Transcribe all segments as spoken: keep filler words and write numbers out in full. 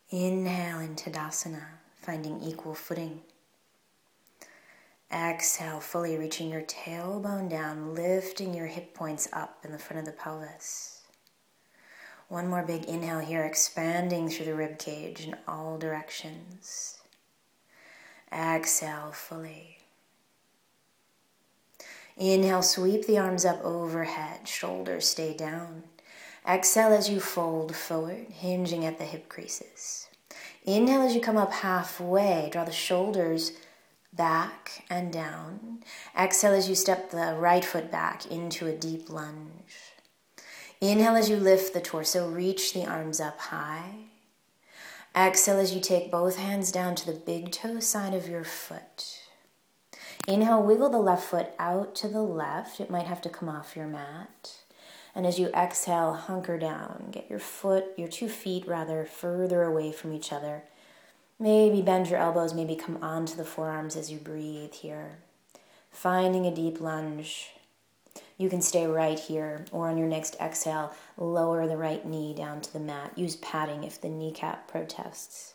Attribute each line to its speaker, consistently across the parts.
Speaker 1: Inhale into Tadasana, finding equal footing. Exhale, fully reaching your tailbone down, lifting your hip points up in the front of the pelvis. One more big inhale here, expanding through the rib cage in all directions. Exhale fully. Inhale, sweep the arms up overhead, shoulders stay down. Exhale as you fold forward, hinging at the hip creases. Inhale as you come up halfway, draw the shoulders back and down. Exhale as you step the right foot back into a deep lunge. Inhale as you lift the torso, reach the arms up high. Exhale as you take both hands down to the big toe side of your foot. Inhale, wiggle the left foot out to the left. It might have to come off your mat. And as you exhale, hunker down. Get your foot, your two feet rather, further away from each other. Maybe bend your elbows, maybe come onto the forearms as you breathe here. Finding a deep lunge. You can stay right here, or on your next exhale, lower the right knee down to the mat. Use padding if the kneecap protests.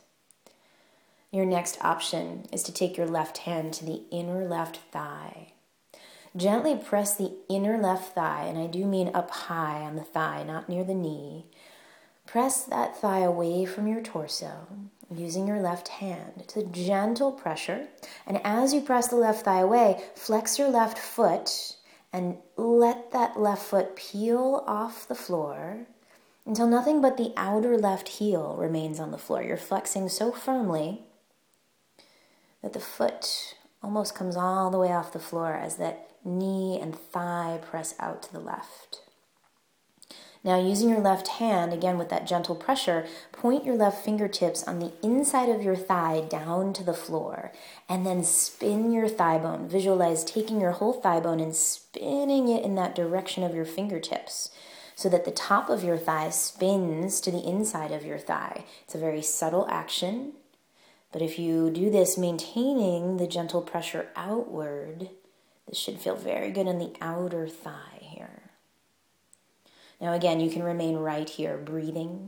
Speaker 1: Your next option is to take your left hand to the inner left thigh. Gently press the inner left thigh, and I do mean up high on the thigh, not near the knee. Press that thigh away from your torso, using your left hand. It's a gentle pressure, and as you press the left thigh away, flex your left foot and let that left foot peel off the floor until nothing but the outer left heel remains on the floor. You're flexing so firmly that the foot almost comes all the way off the floor as that knee and thigh press out to the left. Now, using your left hand, again with that gentle pressure, point your left fingertips on the inside of your thigh down to the floor, and then spin your thigh bone. Visualize taking your whole thigh bone and spinning it in that direction of your fingertips so that the top of your thigh spins to the inside of your thigh. It's a very subtle action, but if you do this maintaining the gentle pressure outward, this should feel very good in the outer thigh here. Now again, you can remain right here, breathing,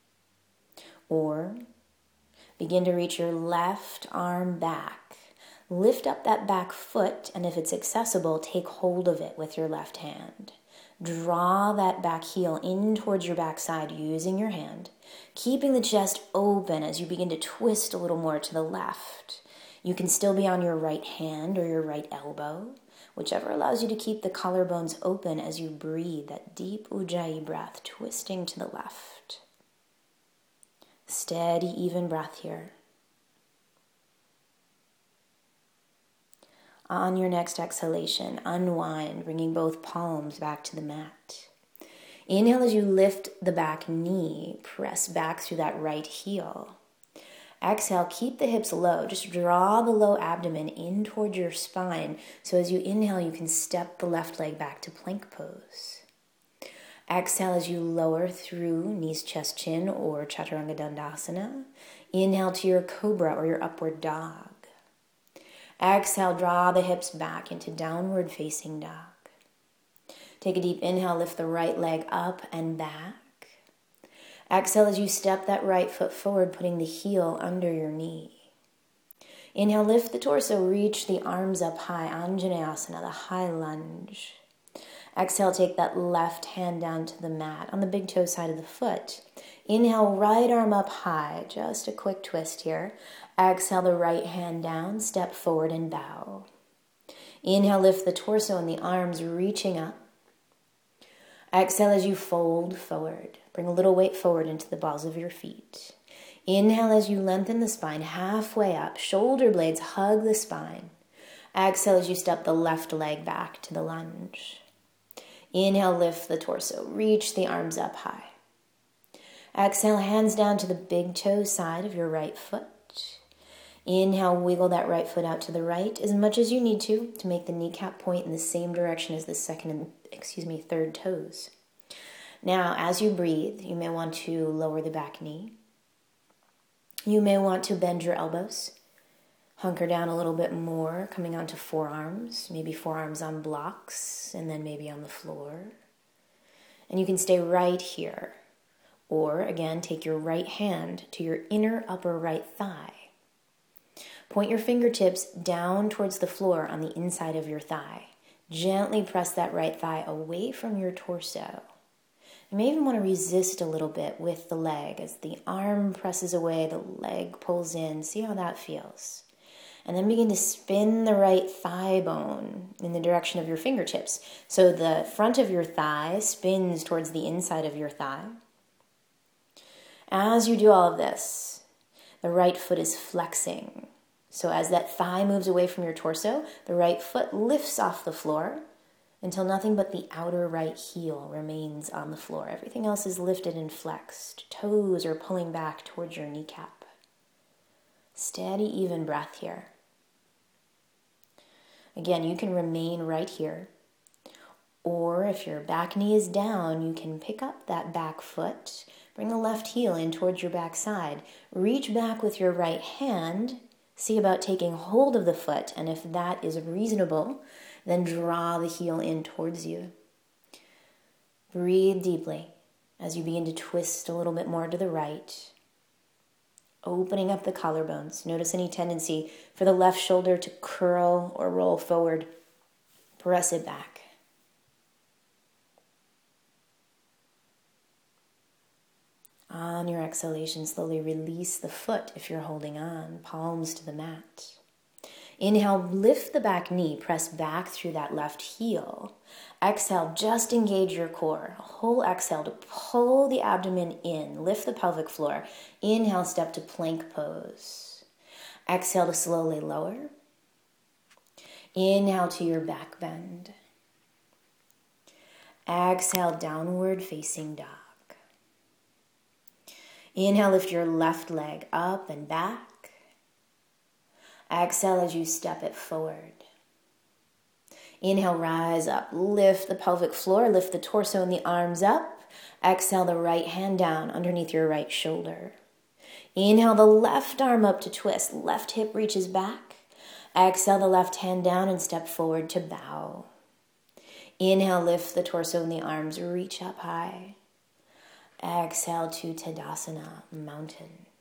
Speaker 1: or begin to reach your left arm back. Lift up that back foot, and if it's accessible, take hold of it with your left hand. Draw that back heel in towards your backside using your hand, keeping the chest open as you begin to twist a little more to the left. You can still be on your right hand or your right elbow, whichever allows you to keep the collarbones open as you breathe, that deep Ujjayi breath, twisting to the left. Steady, even breath here. On your next exhalation, unwind, bringing both palms back to the mat. Inhale as you lift the back knee, press back through that right heel. Exhale, keep the hips low. Just draw the low abdomen in towards your spine. So as you inhale, you can step the left leg back to plank pose. Exhale as you lower through knees, chest, chin, or Chaturanga Dandasana. Inhale to your cobra or your upward dog. Exhale, draw the hips back into downward facing dog. Take a deep inhale, lift the right leg up and back. Exhale as you step that right foot forward, putting the heel under your knee. Inhale, lift the torso, reach the arms up high, Anjaneyasana, the high lunge. Exhale, take that left hand down to the mat on the big toe side of the foot. Inhale, right arm up high, just a quick twist here. Exhale, the right hand down, step forward and bow. Inhale, lift the torso and the arms reaching up. Exhale as you fold forward. Bring a little weight forward into the balls of your feet. Inhale as you lengthen the spine halfway up. Shoulder blades hug the spine. Exhale as you step the left leg back to the lunge. Inhale, lift the torso. Reach the arms up high. Exhale, hands down to the big toe side of your right foot. Inhale, wiggle that right foot out to the right as much as you need to to make the kneecap point in the same direction as the second and, excuse me, third toes. Now, as you breathe, you may want to lower the back knee. You may want to bend your elbows. Hunker down a little bit more, coming onto forearms, maybe forearms on blocks, and then maybe on the floor. And you can stay right here, Or again, take your right hand to your inner upper right thigh. Point your fingertips down towards the floor on the inside of your thigh. Gently press that right thigh away from your torso. You may even want to resist a little bit with the leg. As the arm presses away, the leg pulls in. See how that feels. And then begin to spin the right thigh bone in the direction of your fingertips. So the front of your thigh spins towards the inside of your thigh. As you do all of this, the right foot is flexing. So as that thigh moves away from your torso, the right foot lifts off the floor until nothing but the outer right heel remains on the floor. Everything else is lifted and flexed. Toes are pulling back towards your kneecap. Steady, even breath here. Again, you can remain right here. Or if your back knee is down, you can pick up that back foot, bring the left heel in towards your back side. Reach back with your right hand. See about taking hold of the foot, and if that is reasonable, then draw the heel in towards you. Breathe deeply as you begin to twist a little bit more to the right, opening up the collarbones. Notice any tendency for the left shoulder to curl or roll forward. Press it back. On your exhalation, slowly release the foot if you're holding on, palms to the mat. Inhale, lift the back knee, press back through that left heel. Exhale, just engage your core. Whole exhale to pull the abdomen in, lift the pelvic floor. Inhale, step to plank pose. Exhale to slowly lower. Inhale to your back bend. Exhale, downward facing dog. Inhale, lift your left leg up and back. Exhale as you step it forward. Inhale, rise up. Lift the pelvic floor. Lift the torso and the arms up. Exhale, the right hand down underneath your right shoulder. Inhale, the left arm up to twist. Left hip reaches back. Exhale, the left hand down and step forward to bow. Inhale, lift the torso and the arms. Reach up high. Exhale to Tadasana, mountain.